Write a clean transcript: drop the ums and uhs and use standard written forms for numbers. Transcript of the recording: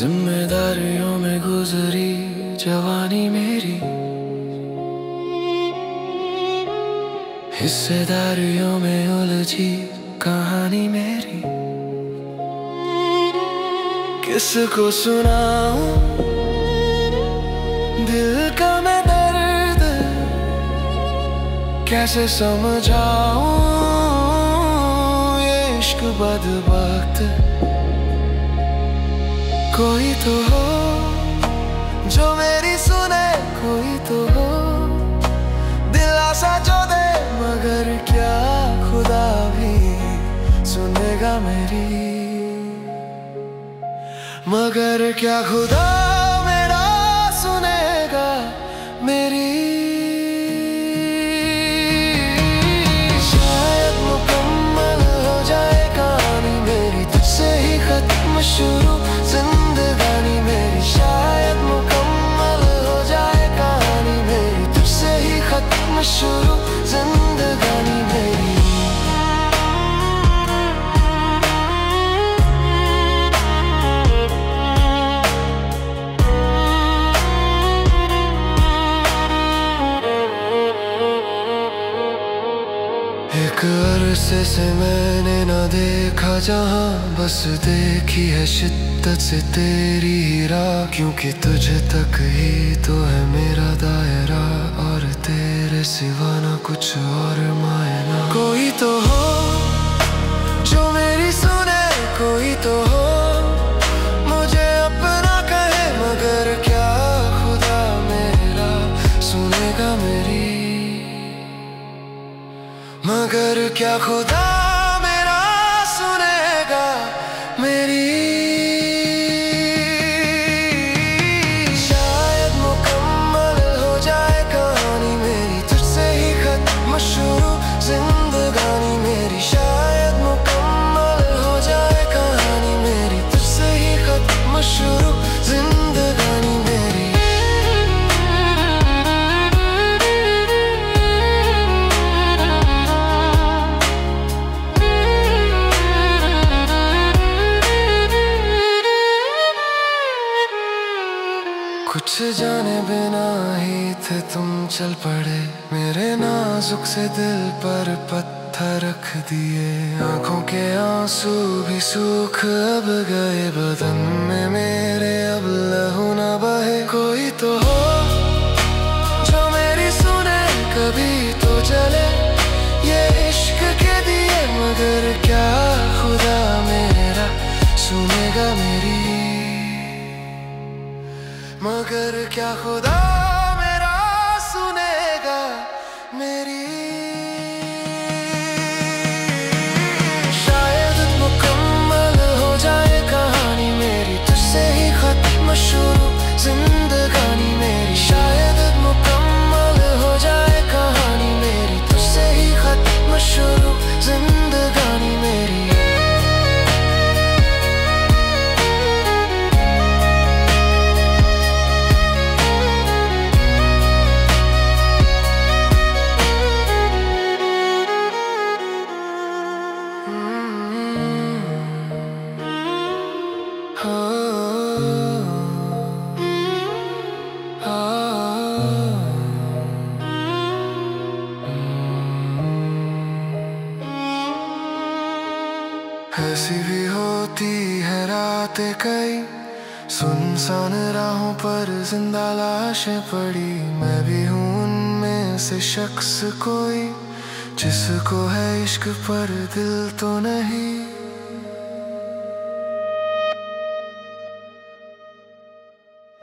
जिम्मेदारियों में गुजरी जवानी मेरी, हिस्सेदारियों में उलझी कहानी मेरी। किसको सुनाऊं दिल का मैं दर्द, कैसे समझाऊं ये इश्क बदबख्त। कोई तो हो जो मेरी सुने, कोई तो हो दिलासा जो दे, मगर क्या खुदा भी सुनेगा मेरी? मगर क्या खुदा मेरा सुनेगा मेरी? शायद मुकम्मल हो जाए कहानी मेरी, तुझसे ही खत्म शुरू जिंदगानी मेरी। शायद मुकम्मल हो जाए कहानी मेरी, तुझसे ही खत्म शुरू जिंदगानी मेरी। एक अरसे से मैंने न देखा जहां, बस देखी है शिद्दत से तेरी ही राह। क्योंकि तुझे तक ही तो है मेरा दायरा, और तेरे सिवा ना कुछ और मायना। कोई तो हो जो मेरी सुने, कोई तो हो मुझे अपना कहे, मगर क्या खुदा मेरा सुनेगा मेरी? मगर क्या खुदा मेरा सुनेगा मेरी? शायद मुकम्मल हो जाए कहानी मेरी, तुझसे ही खत्म शुरू जिंदगानी मेरी। शायद मुकम्मल हो जाए कहानी मेरी, तुझसे ही खत्म शुरू जिंदगानी मेरी। कुछ जाने बिना ही थे तुम चल पड़े, मेरे नाजुक से दिल पर पत्थर रख दिए। आंखों के आंसू भी सूख अब गए, बदन में मेरे अब लहू न बहे। कोई तो हो जो मेरी सुने, कभी तो चले ये इश्क के दिए, मगर क्या खुदा मेरा सुनेगा मेरी? मगर क्या खुदा मेरा सुनेगा मेरी? शायद मुकम्मल हो जाए कहानी मेरी, तुझसे ही खत्म शुरू जिंदगानी मेरी। शायद मुकम्मल हो जाए कहानी मेरी, तुझसे ही खत्म शुरू जिंदगानी मेरी। ऐसी भी होती है रातें कई, सुनसान राहों पर जिंदा लाशें पड़ी। मैं भी हूँ उनमें से शख्स कोई, जिसको है इश्क पर दिल तो नहीं।